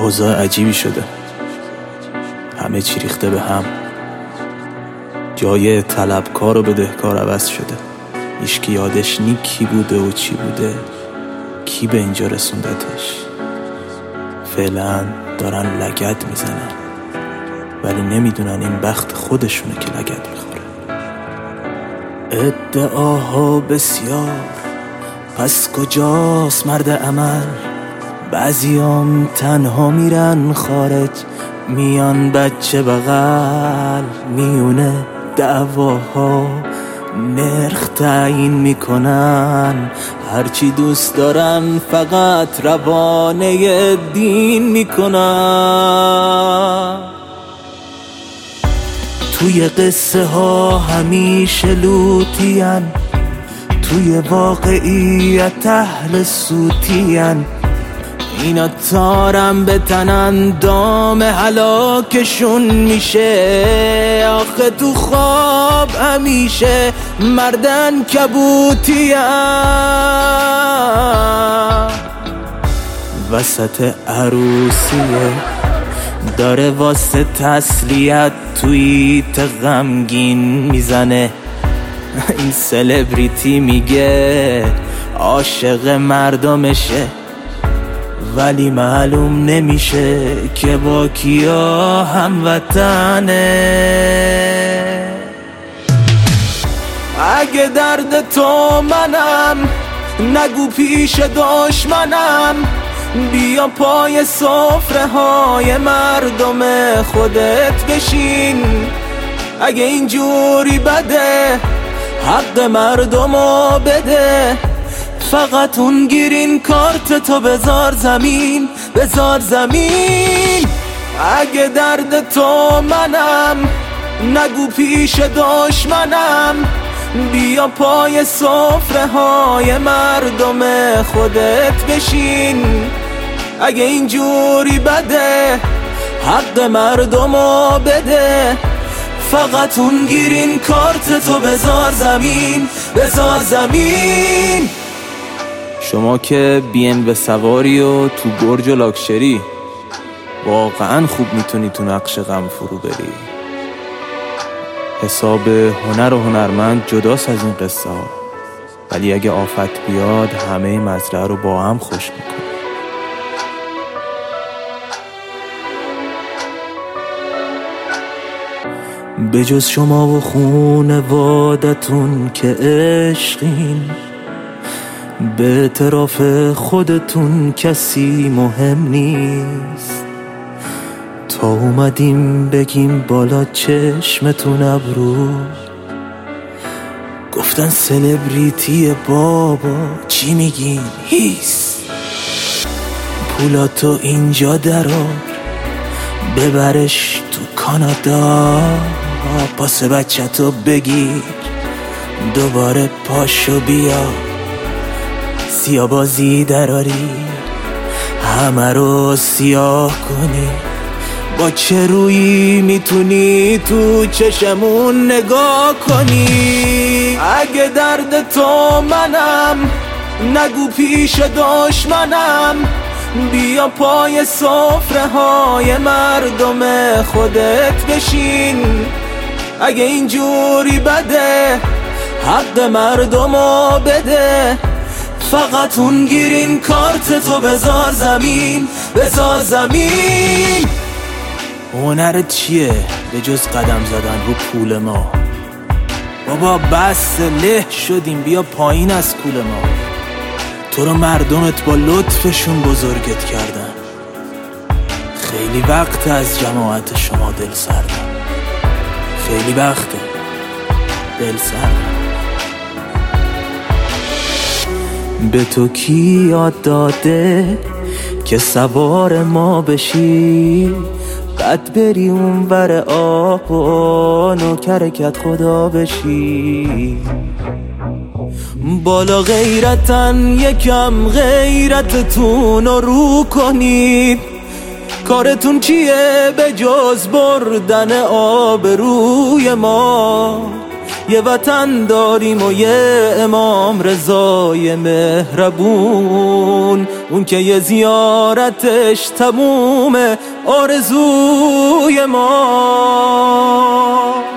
اوضاع عجیبی شده، همه چی ریخته به هم. جای طلبکار و بدهکار عوض شده. هیچکی یادش نی کی بوده و چی بوده، کی به اینجا رسوندتش. فعلا دارن لگد میزنن، ولی نمیدونن این بخت خودشونه که لگد میخوره. ادعاها بسیار، پس کجاست مرد عمل؟ بعضیام تنها میرن خارج، میان بچه بغل. میونه دعواها نرخ تعیین میکنن، هرچی دوست دارن فقط روانه دین میکنن. توی قصه ها همیشه لوتین، توی واقعیت اهل سوتین. اینا تارم بتنن دام هلاکشون میشه. آخه تو خواب همیشه مردن کبوتیم. وسط عروسیه داره واسه تسلیت توییت غمگین میزنه. این سلبریتی میگه عاشق مردمشه، ولی معلوم نمیشه که با کیا هموطنه. اگه درد تو منم، نگو پیش دشمنم. بیا پای سفره های مردم خودت بشین. اگه اینجوری بده، حق مردمو بده. فقط اون گرین کارت تو بذار زمین، بذار زمین. اگه درد تو منم، نگو پیش دشمنم. بیا پای سفره های مردم خودت بشین. اگه اینجوری بده، حق مردمو بده. فقط اون گرین کارت تو بذار زمین، بذار زمین. شما که BM سواری و تو برج و لاکچری، واقعا خوب میتونی تو نقش غم فرو بری. حساب هنر و هنرمند جداست از این قصه ها، ولی اگه آفت بیاد همه مزرعه رو با هم خوش میکنه. به جز شما و خونوادتون که عشقین، به اعتراف خودتون کسی مهم نیست. تا اومدیم بگیم بالا چشمتون ابرو، گفتن سلبریتی بابا چی میگین هیس. پولاتو اینجا درار، ببرش تو کانادا. پاس بچه‌تو بگیر، دوباره پاشو بیا. سیاه‌بازی دراری، همه رو سیاه کنی. با چه رویی میتونی تو چشمون نگاه کنی؟ اگه درد تو منم، نگو پیش دشمنم. بیا پای سفره های مردم خودت بشین. اگه اینجوری بده، حق مردمو بده. فقط اون گرین کارت تو بذار زمین، بذار زمین. هنرت چیه به جز قدم زدن رو پول ما؟ بابا بس له شدیم، بیا پایین از کول ما. تو رو مردمت با لطفشون بزرگت کردن. خیلی وقت از جماعت شما دل سردم، خیلی وقته دل سردم. به تو کی یاد داده که سوار ما بشی؟ بعد بری اون ور آب و نوکرکت خدا بشی. بالا غیرتن یکم غیرتتون رو کنید. کارتون چیه به جز بردن آبروی ما؟ یه وطن داریم و یه امام رضای مهربون، اون که یه زیارتش تموم آرزوی ما.